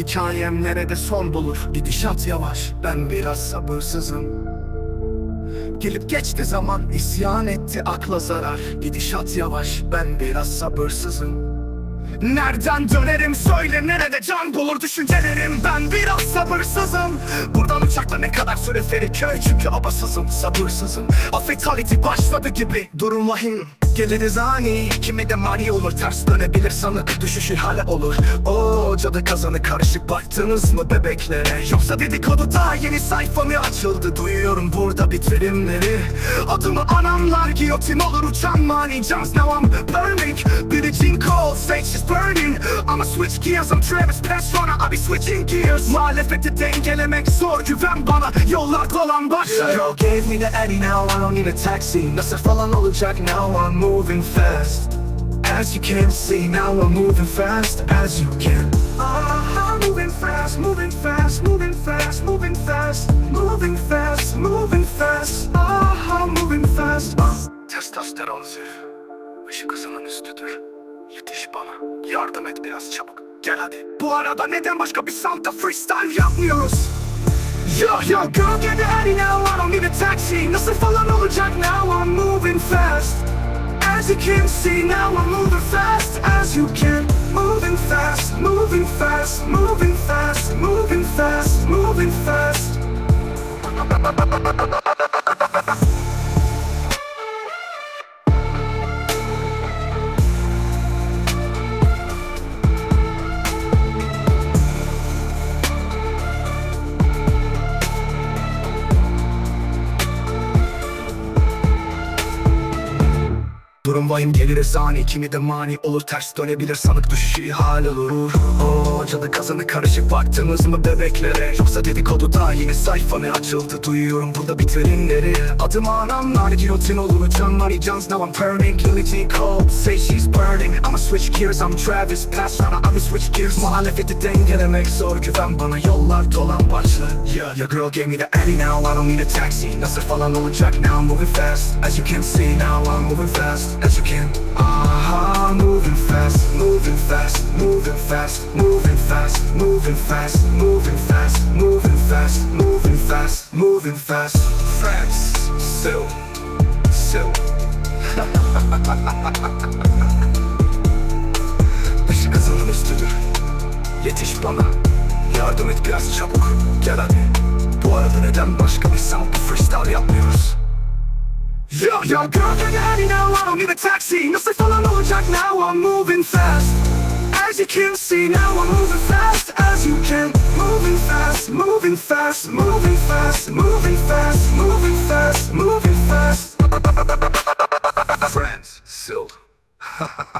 hikayem nerede son bulur? Gidişat yavaş, ben biraz sabırsızım. Gelip geçti zaman, isyan etti akla zarar. Gidişat yavaş, ben biraz sabırsızım. Nereden dönerim söyle, nerede can bulur düşüncelerim? Ben biraz sabırsızım. Buradan uçakla ne kadar süre Feriköy, çünkü abasızım, sabırsızım. A fatality başladı gibi, durum vahim. Geliriz ani, kimi de mani olur. Ters dönebilir sanık, düşüşü hale olur. O cadı kazanı karışık, baktınız mı bebeklere? Yoksa dedikodu daha yeni sayfa mı açıldı? Duyuyorum burada bitirimleri. Adımı ananlar, giyotin olur uçan mani. Jumps now I'm burning, Billie Jean Cole, stage is burning. I'ma switch gears, I'm Travis Pastrana, I'll be switching gears. Muhalefeti dengelemek zor, güven bana, yollar dolan başlar. Girl gave me the Eddie, now I don't need a taxi. Nasıl falan olacak, now I'm moving fast. As you can see, now I'm moving fast. As you can moving fast, moving fast, moving fast, moving fast, moving fast, moving fast, moving fast. Testosteron zırh, ışık hızının üstüdür. Yetiş bana, yardım et biraz çabuk. Gel hadi. Bu arada neden başka bir sound'da freestyle yapmıyoruz? Yo, girl, get ready now, I don't need a taxi. Nasıl falan olacak, now I'm moving fast. As you can see, now I'm moving fast. As you can, moving fast, moving fast, moving fast, moving fast, moving fast. Durum vahim, geliriz ani, kimi de mani olur. Ters dönebilir sanık, düşüşü hal olur. O cadı kazanı karışık, baktınız mı bebeklere? Yoksa dedikodu daha yeni sayfa mı açıldı? Duyuyorum burada bitirimleri. Adım anamlar, giyotin olur uçan mani. Jumps now I'm burning, Billie Jean Cole, say she's burning. I'ma switch gears, I'm Travis Pastrana, I'ma switch gears. Muhalefeti dengelemek zor, güven bana, yollar dolan başlar. Yeah, your girl gave me the Eddie, now I don't need a taxi. Nasıl falan olacak, now I'm moving fast. As you can see, now I'm moving fast. As you can, moving fast, moving fast, moving fast, moving fast, moving fast, moving fast, moving fast, moving fast, moving fast. France, still. Işık hızının üstüdür. Yetiş bana, yardım et biraz çabuk. Gel hadi. Bu arada neden başka bir sound freestyle yapmıyoruz? Yo, girl, get ready now, I don't need a taxi. Nasıl falan olacak, now I'm moving fast. As you can see, now I'm moving fast. As you can, moving fast, moving fast, moving fast, moving fast, moving fast, moving fast. Friends, still.